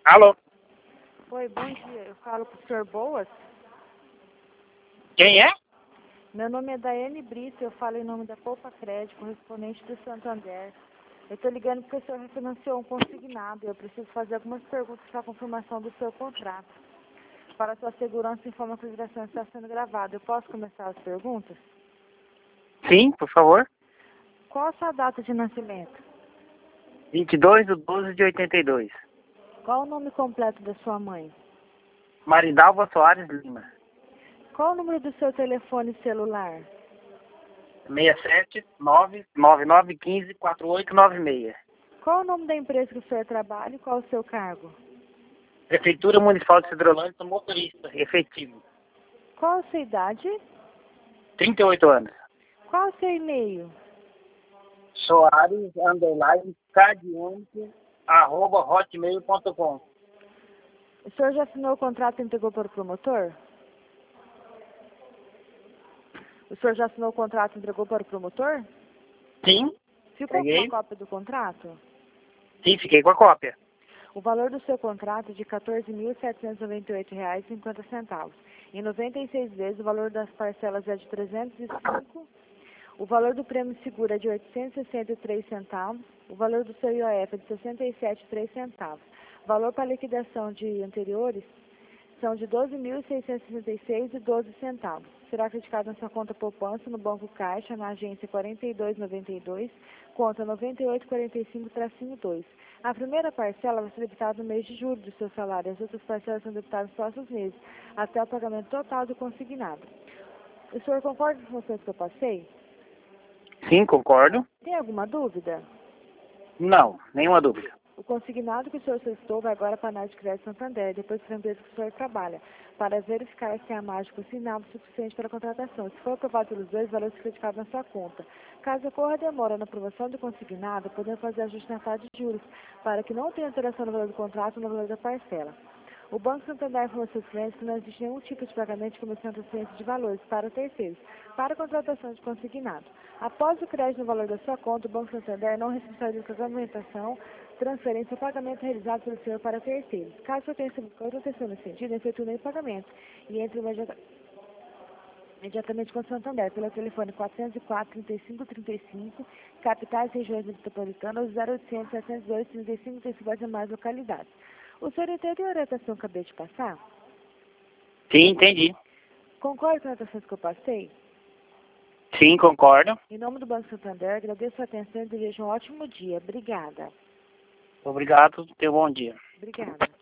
Alô? Oi, bom dia. Eu falo com o senhor Boas. Quem é? Meu nome é Daiane Brito, eu falo em nome da Poupa Crédito, correspondente do Santander. Eu estou ligando porque o senhor refinanciou um consignado e eu preciso fazer algumas perguntas para a confirmação do seu contrato. Para sua segurança, informa que a ligação está sendo gravada. Eu posso começar as perguntas? Sim, por favor. Qual a sua data de nascimento? 22/12/82. Qual o nome completo da sua mãe? Maridalva Soares Lima. Qual o número do seu telefone celular? 67999154896. Qual o nome da empresa que o senhor trabalha e qual o seu cargo? Prefeitura Municipal de Cidrolândia, sou motorista efetivo. Qual a sua idade? 38 anos. Qual o seu e-mail? Soares_cardiante@hotmail.com. O senhor já assinou o contrato e entregou para o promotor? O senhor já assinou o contrato e entregou para o promotor? Sim, Ficou com peguei. uma cópia do contrato? Sim, fiquei com a cópia. O valor do seu contrato é de R$ 14.798,50. Em 96 vezes, o valor das parcelas é de 305. O valor do prêmio seguro é de 863 centavos. O valor do seu IOF é de 67,03 centavos. O valor para liquidação de anteriores são de 12.666,12 centavos. Será criticado na sua conta poupança no Banco Caixa, na agência 4292, conta 9845-2. A primeira parcela vai ser debitada no mês de julho do seu salário. As outras parcelas são debitadas nos próximos meses, até o pagamento total do consignado. O senhor concorda com as informações que eu passei? Sim, concordo. Tem alguma dúvida? Não, nenhuma dúvida. O consignado que o senhor solicitou vai agora para a análise de crédito Santander, depois para a empresa que o senhor trabalha, para verificar se a margem consignado é suficiente para a contratação. Se for aprovado pelos dois, valor ser criticado na sua conta. Caso ocorra demora na aprovação do consignado, podemos fazer ajuste na taxa de juros, para que não tenha alteração no valor do contrato ou no valor da parcela. O Banco Santander informa aos seus clientes que não existe nenhum tipo de pagamento de comissão de transferência de valores para terceiros, para a contratação de consignado. Após o crédito no valor da sua conta, o Banco Santander não responsabiliza pela movimentação, transferência ou pagamento realizado pelo senhor para terceiros. Caso o senhor tenha recebido outra atenção nesse sentido, efetue o pagamento e entre imediatamente com o Santander, pelo telefone 404-3535, capitais e regiões metropolitanas, 0800-702-3535 e demais localidades. O senhor entendeu a orientação que eu acabei de passar? Sim, entendi. Concorda com as orientações que eu passei? Sim, concordo. Em nome do Banco Santander, agradeço a atenção e desejo um ótimo dia. Obrigada. Obrigado, tenha um bom dia. Obrigada.